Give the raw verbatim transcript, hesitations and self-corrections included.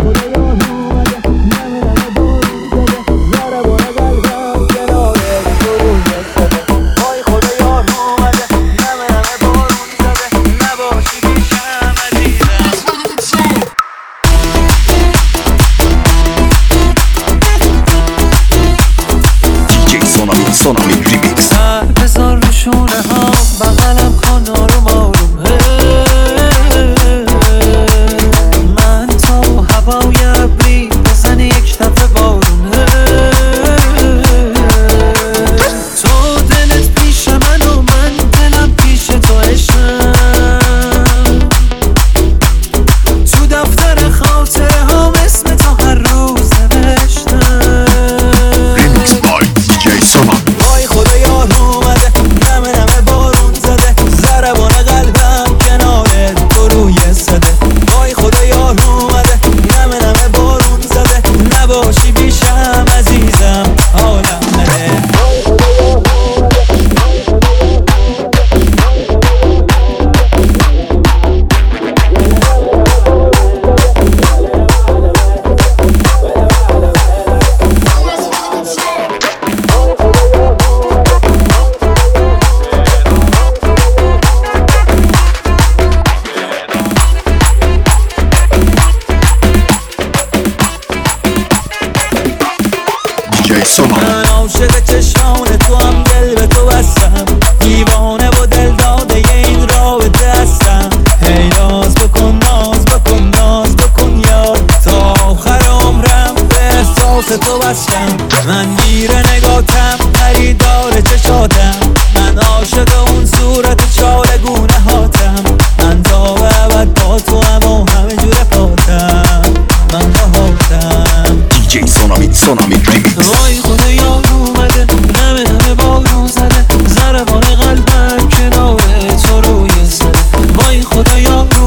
سونامی ریمیکس. بذار رو شونه ها بغلم کن آروم آروم. من تو هوای ابری بزن یک دفعه بارون. تو دلت پیش من و من دلم پیش تو عشقم. تو دفتر خاطره ها اسم تو هر روز نوشتم. ریمیکس بای دی جی سونامی. وای خدا یار اومده نمه نمه بارون زده ضربان قلبم کنار تو روی صده. وای خدا یار اومده نمه نمه بارون زده نباشی بیشم عزیزم حالم بده. من عاشق چشمان تو هم دل به تو بستم. دیوانه و دل داده این رابطه هستم. هی ناز بکن ناز بکن ناز بکن یار تا آخر عمرم به احساس تو بستم. من گیره نگاتم خریدار چشاتم. من عاشق اون صورت چارگونه هاتم. من تا به ابد با تو هم و همه جور پاتم. من باهاتم دی جی سونامی سونامی ریمیکس. وای خدا یار اومده نمه نمه بارون زده ضربان قلبم کنار تو روی صده. وای خدا یار